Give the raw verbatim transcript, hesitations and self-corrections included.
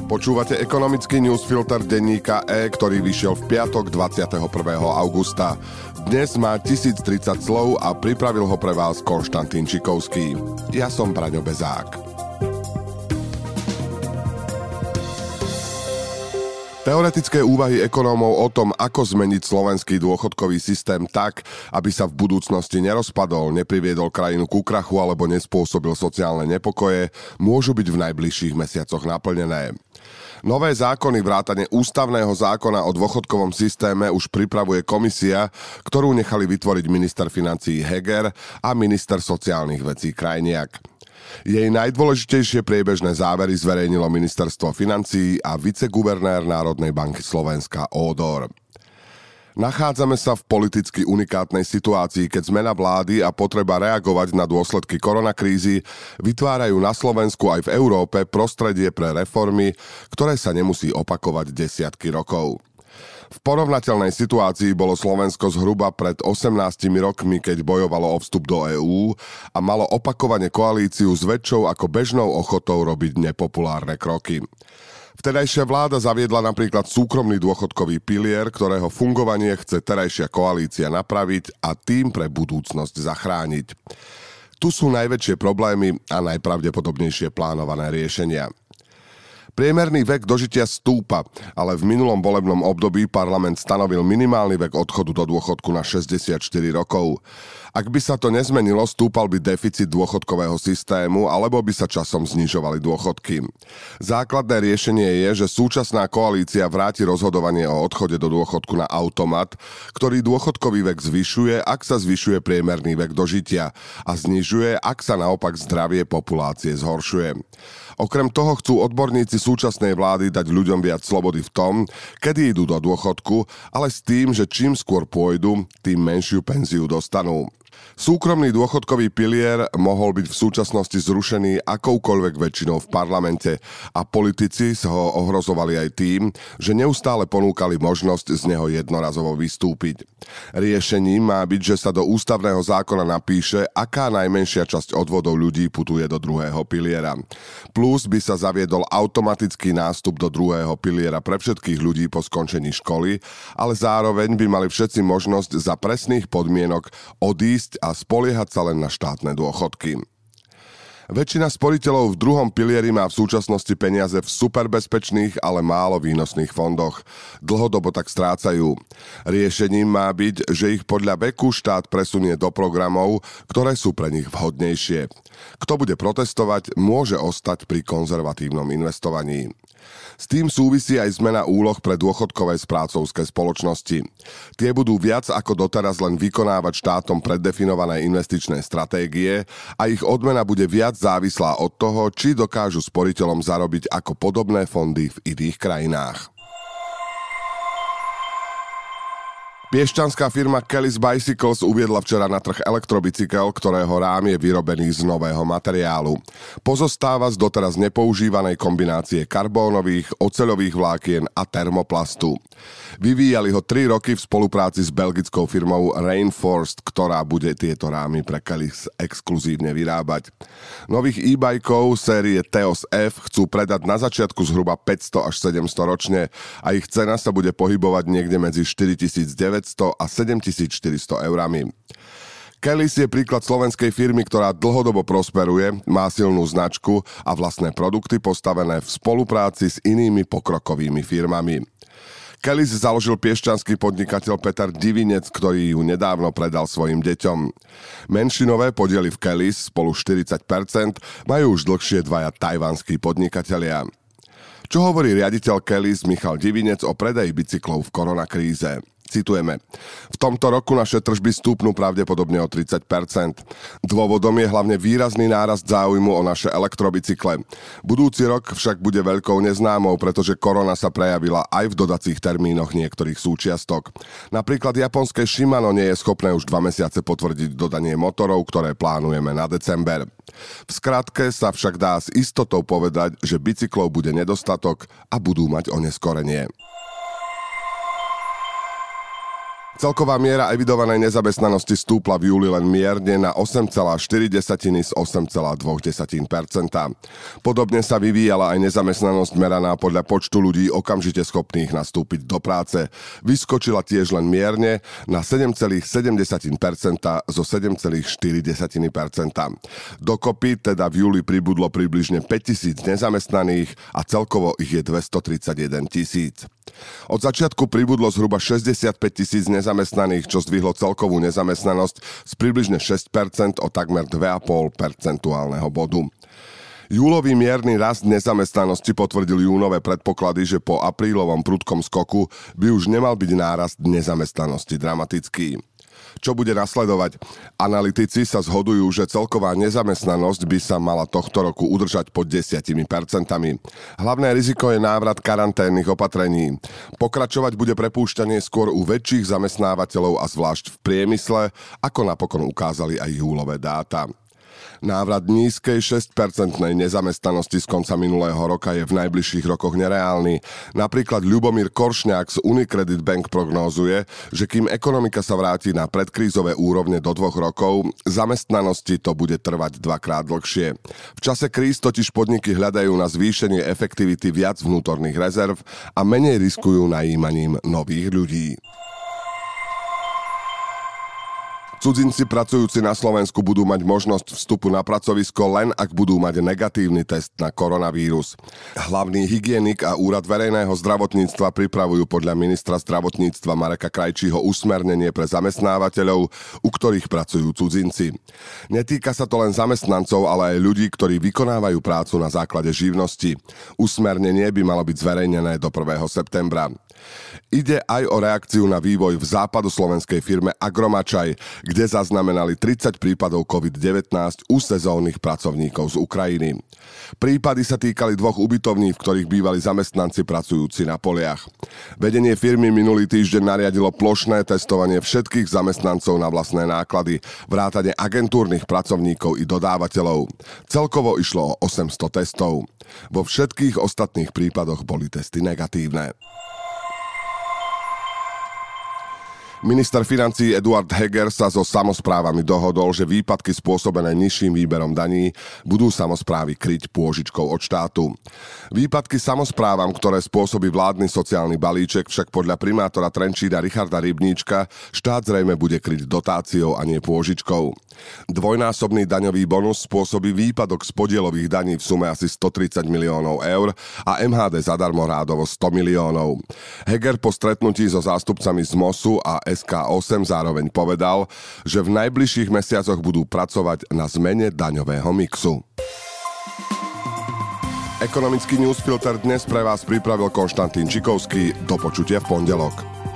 Počúvate ekonomický newsfilter denníka E, ktorý vyšiel v piatok dvadsiateho prvého augusta. Dnes má tisíctridsať slov a pripravil ho pre vás Konštantín Čikovský. Ja som Braňo Bezák. Teoretické úvahy ekonómov o tom, ako zmeniť slovenský dôchodkový systém tak, aby sa v budúcnosti nerozpadol, nepriviedol krajinu ku krachu alebo nespôsobil sociálne nepokoje, môžu byť v najbližších mesiacoch naplnené. Nové zákony vrátane ústavného zákona o dôchodkovom systéme už pripravuje komisia, ktorú nechali vytvoriť minister financií Heger a minister sociálnych vecí Krajniak. Jej najdôležitejšie priebežné závery zverejnilo ministerstvo financií a viceguvernér Národnej banky Slovenska Ódor. Nachádzame sa v politicky unikátnej situácii, keď zmena vlády a potreba reagovať na dôsledky koronakrízy vytvárajú na Slovensku aj v Európe prostredie pre reformy, ktoré sa nemusí opakovať desiatky rokov. V porovnateľnej situácii bolo Slovensko zhruba pred osemnástimi rokmi, keď bojovalo o vstup do EÚ a malo opakovane koalíciu s väčšou ako bežnou ochotou robiť nepopulárne kroky. Vtedajšia vláda zaviedla napríklad súkromný dôchodkový pilier, ktorého fungovanie chce terajšia koalícia napraviť a tým pre budúcnosť zachrániť. Tu sú najväčšie problémy a najpravdepodobnejšie plánované riešenia. Priemerný vek dožitia stúpa, ale v minulom volebnom období parlament stanovil minimálny vek odchodu do dôchodku na šesťdesiatštyri rokov. Ak by sa to nezmenilo, stúpal by deficit dôchodkového systému, alebo by sa časom znižovali dôchodky. Základné riešenie je, že súčasná koalícia vráti rozhodovanie o odchode do dôchodku na automat, ktorý dôchodkový vek zvyšuje, ak sa zvyšuje priemerný vek dožitia a znižuje, ak sa naopak zdravie populácie zhoršuje. Okrem toho chcú odborníci súčasnej vlády dať ľuďom viac slobody v tom, kedy idú do dôchodku, ale s tým, že čím skôr pôjdu, tým menšiu penziu dostanú. Súkromný dôchodkový pilier mohol byť v súčasnosti zrušený akoukoľvek väčšinou v parlamente a politici sa ho ohrozovali aj tým, že neustále ponúkali možnosť z neho jednorazovo vystúpiť. Riešením má byť, že sa do ústavného zákona napíše, aká najmenšia časť odvodov ľudí putuje do druhého piliera. Plus by sa zaviedol automatický nástup do druhého piliera pre všetkých ľudí po skončení školy, ale zároveň by mali všetci možnosť za presných podmienok odísť a spoliehať sa len na štátne dôchodky. Väčšina sporiteľov v druhom pilieri má v súčasnosti peniaze v superbezpečných, ale málo výnosných fondoch. Dlhodobo tak strácajú. Riešením má byť, že ich podľa veku štát presunie do programov, ktoré sú pre nich vhodnejšie. Kto bude protestovať, môže ostať pri konzervatívnom investovaní. S tým súvisí aj zmena úloh pre dôchodkové správcovské spoločnosti. Tie budú viac ako doteraz len vykonávať štátom preddefinované investičné stratégie a ich odmena bude viac závislá od toho, či dokážu sporiteľom zarobiť ako podobné fondy v iných krajinách. Piešťanská firma Kellys Bicycles uviedla včera na trh elektrobicykel, ktorého rám je vyrobený z nového materiálu. Pozostáva z doteraz nepoužívanej kombinácie karbónových, oceľových vlákien a termoplastu. Vyvíjali ho tri roky v spolupráci s belgickou firmou Rainforest, ktorá bude tieto rámy pre Kellys exkluzívne vyrábať. Nových e-bajkov série Teos F chcú predať na začiatku zhruba päťsto až sedemsto ročne a ich cena sa bude pohybovať niekde medzi štyritisícdeväťsto a sedemtisícštyristo eurami. Kellys je príklad slovenskej firmy, ktorá dlhodobo prosperuje, má silnú značku a vlastné produkty postavené v spolupráci s inými pokrokovými firmami. Kellys založil piešťanský podnikateľ Peter Divinec, ktorý ju nedávno predal svojim deťom. Menšinové podiely v Kellys, spolu štyridsať percent, majú už dlhšie dvaja tajvanskí podnikatelia. Čo hovorí riaditeľ Kellys Michal Divinec o predaji bicyklov v koronakríze? Citujeme. V tomto roku naše tržby stúpnú pravdepodobne o tridsať percent. Dôvodom je hlavne výrazný nárast záujmu o naše elektrobicykle. Budúci rok však bude veľkou neznámou, pretože korona sa prejavila aj v dodacích termínoch niektorých súčiastok. Napríklad japonské Shimano nie je schopné už dva mesiace potvrdiť dodanie motorov, ktoré plánujeme na december. V skratke sa však dá s istotou povedať, že bicyklov bude nedostatok a budú mať oneskorenie. Celková miera evidovanej nezamestnanosti stúpla v júli len mierne na osem celá štyri z osem celá dva percenta. Podobne sa vyvíjala aj nezamestnanosť meraná podľa počtu ľudí okamžite schopných nastúpiť do práce. Vyskočila tiež len mierne na sedem celá sedem percenta zo sedem celá štyri percenta. Dokopy teda v júli pribudlo približne päťtisíc nezamestnaných a celkovo ich je dvestotridsaťjeden tisíc. Od začiatku pribudlo zhruba šesťdesiatpäť tisíc nezamestnaných, čo zdvihlo celkovú nezamestnanosť z približne šesť percent o takmer dva celé päť percentuálneho bodu. Júlový mierny rast nezamestnanosti potvrdili júnové predpoklady, že po aprílovom prudkom skoku by už nemal byť nárast nezamestnanosti dramatický. Čo bude nasledovať? Analytici sa zhodujú, že celková nezamestnanosť by sa mala tohto roku udržať pod desať percent. Hlavné riziko je návrat karanténnych opatrení. Pokračovať bude prepúšťanie skôr u väčších zamestnávateľov a zvlášť v priemysle, ako napokon ukázali aj júlové dáta. Návrat nízkej šesť percentnej nezamestnanosti z konca minulého roka je v najbližších rokoch nereálny. Napríklad Ľubomír Koršňák z Unicredit Bank prognózuje, že kým ekonomika sa vráti na predkrízové úrovne do dvoch rokov, zamestnanosti to bude trvať dvakrát dlhšie. V čase kríz totiž podniky hľadajú na zvýšenie efektivity viac vnútorných rezerv a menej riskujú najímaním nových ľudí. Cudzinci pracujúci na Slovensku budú mať možnosť vstupu na pracovisko len ak budú mať negatívny test na koronavírus. Hlavný hygienik a Úrad verejného zdravotníctva pripravujú podľa ministra zdravotníctva Mareka Krajčího usmernenie pre zamestnávateľov, u ktorých pracujú cudzinci. Netýka sa to len zamestnancov, ale aj ľudí, ktorí vykonávajú prácu na základe živnosti. Usmernenie by malo byť zverejnené do prvého septembra. Ide aj o reakciu na vývoj v západoslovenskej firme Agromačaj, kde zaznamenali tridsať prípadov covid devätnásť u sezónnych pracovníkov z Ukrajiny. Prípady sa týkali dvoch ubytovní, v ktorých bývali zamestnanci pracujúci na poliach. Vedenie firmy minulý týždeň nariadilo plošné testovanie všetkých zamestnancov na vlastné náklady, vrátane agentúrnych pracovníkov i dodávateľov. Celkovo išlo o osemsto testov. Vo všetkých ostatných prípadoch boli testy negatívne. Minister financií Eduard Heger sa so samosprávami dohodol, že výpadky spôsobené nižším výberom daní budú samosprávy kryť pôžičkou od štátu. Výpadky samosprávam, ktoré spôsobí vládny sociálny balíček, však podľa primátora Trenčína Richarda Rybníčka štát zrejme bude kryť dotáciou a nie pôžičkou. Dvojnásobný daňový bonus spôsobí výpadok z podielových daní v sume asi stotridsať miliónov eur a em há dé zadarmo rádovo sto miliónov. Heger po stretnutí so zástupcami z MOSu a es ká osem zároveň povedal, že v najbližších mesiacoch budú pracovať na zmene daňového mixu. Ekonomický newsfilter dnes pre vás pripravil Konštantín Čikovský. Do počutia v pondelok.